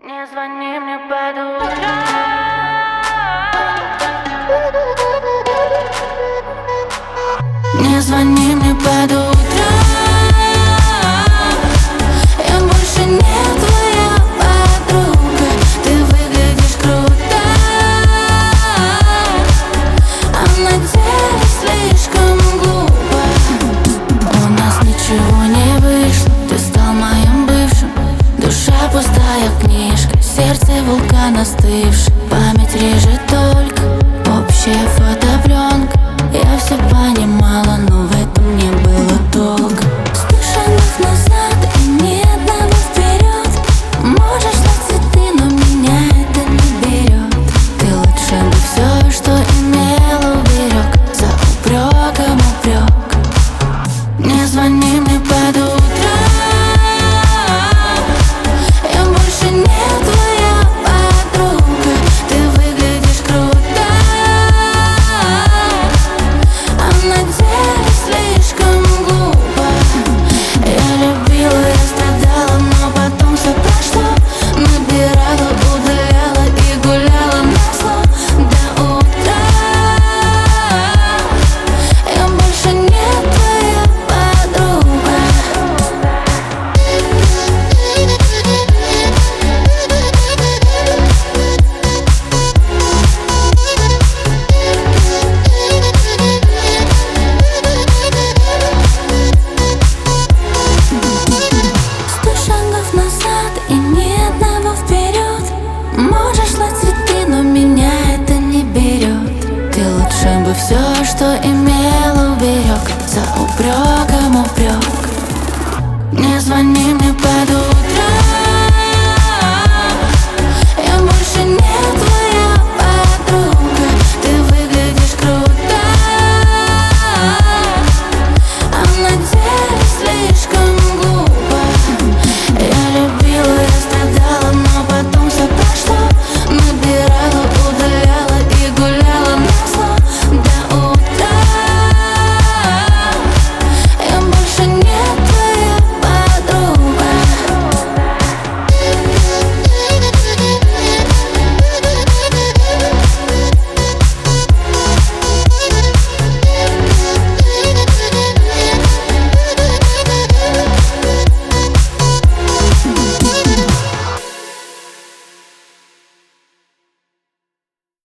Не звони мне под утро. Не звони мне под утро. Я больше не твоя подруга. Ты выглядишь круто, а на деле слишком глупо. У нас ничего не вышло, ты стал моим бывшим. Душа пустая книжка, сердце вулкан остывший. Память режет только общая фотопленка. Я все понимала, но в этом не было толка. 100 шагов назад и ни одного вперед. Можешь слать цветы, но меня это не берет. Ты лучше бы все, что имела, уберег. За упреком упрек. Не звони мне под утро. Я больше не твоя подруга. Ты выглядишь круто, а на деле слишком глупо. Я любила, я страдала, но потом все прошло. Набирала, удаляла и гуляла назло до утра. Я больше не твоя подруга. Шагов назад и ни одного вперед. Можешь слать цветы, но меня это не берет. Ты лучше бы все, что